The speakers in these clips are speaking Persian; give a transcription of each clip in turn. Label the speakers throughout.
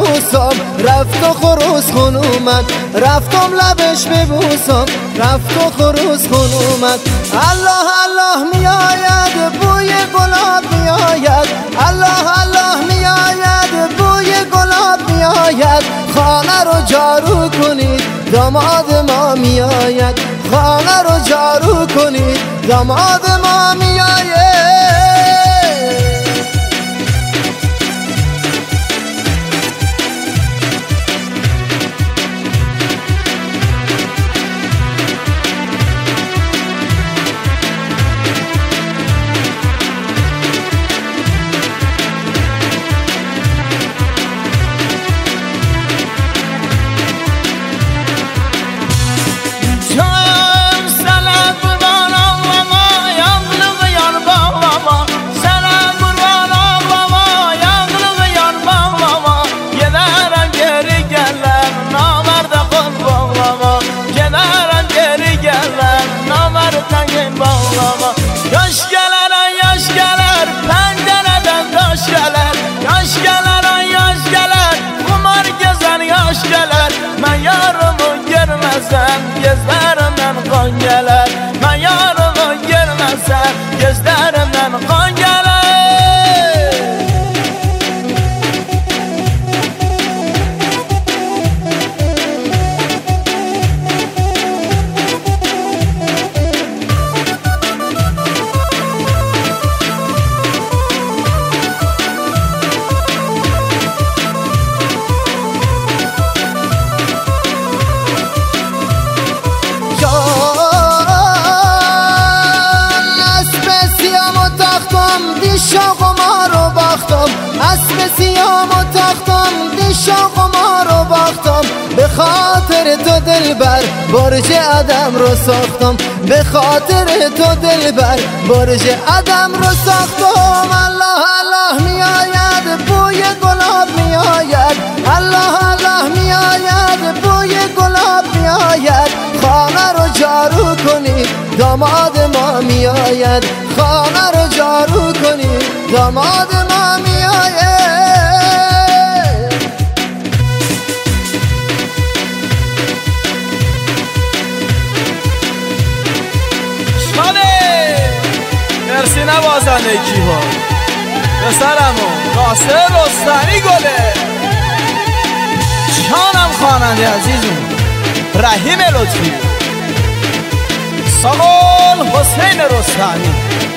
Speaker 1: ببوسم رفت و خروس خون اومد، رفتم لبش ببوسم رفت و خروس خون اومد. الله الله میآید بوی گلاب میآید، الله الله میآید بوی گلاب میآید. خانه رو جارو کنید داماد ما میآید، خانه رو جارو کنید داماد ما میآید.
Speaker 2: Yaş geler ay yaş geler, pencereden taş geler. Yaş geler ay yaş geler, kumar gezer yaş geler. Ben yarımı görmezsem gözlerimden kan geler. Ben yarımı görmezsem gözlerimden kan geler.
Speaker 1: دیشاق ما رو باختم، اسب سیام و تختم دیشاق ما رو باختم. به خاطر تو دلبر برج آدم رو ساختم، به خاطر تو دلبر برج آدم رو ساختم. الله الله میآید بوی گلاب میآید، الله الله میآید بوی گلاب میآید. خانه رو جارو کنید داماد ما میآید، خانه رو جارو کنید داماد ما میآید.
Speaker 2: شاده مرسی نوازندگی ها پسرمون ناصر رستمی گله. جانم خواننده عزیزم رحیم لطفی، ساقال حسین رستمی.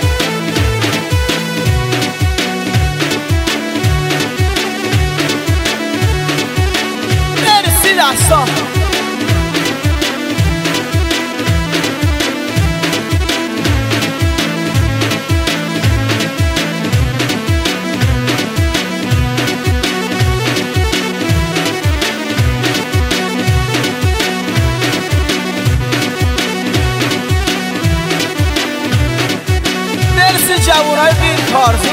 Speaker 2: مرسی دستان. جوانای بیر کارزی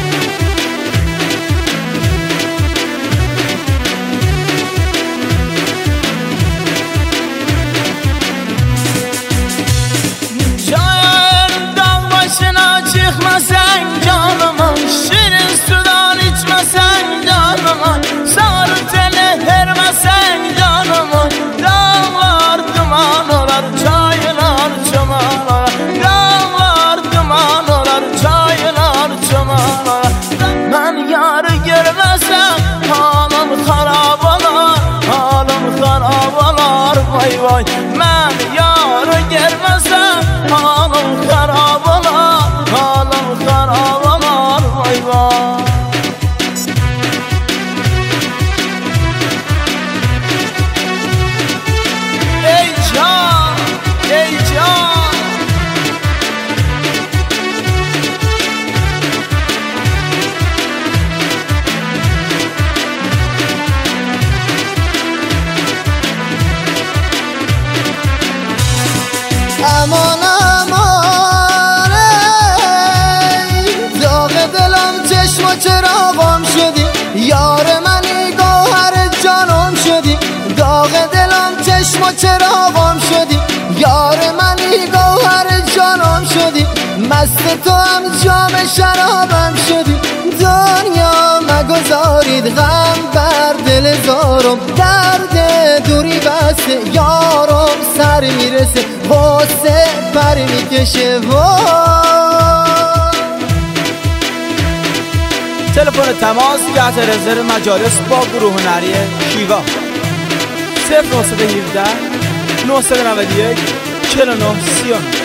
Speaker 2: جان داغ başına çıkmasan canıma, şirin sudan içmesen canıma, sarı tele hermesen canıma. Dağlar duman olar, çaylar çoman olar, dağlar duman olar, çaylar çoman olar. Ben yarı görmesem halim harap olar, halim harap olar vay vay. Ben yarı görmesem halim harap olar, halim harap olar vay vay. Ey can, ey can.
Speaker 1: امان امان ای داغ دلم چشم و چراغم شدی، یار منی گوهر جانم شدی. داغ دلم چشم و چراغم شدی، یار منی گوهر جانم شدی. مست تو هم جام شرابم شدی، دنیا مگذارید غم بر دل انتظارم، درد دوری بسته یارم سر میرسه، واسه پر میکشه.
Speaker 2: تلفن تماس تحت رزرو مجالس با گروه هنری شیوا 0917 991 49 39.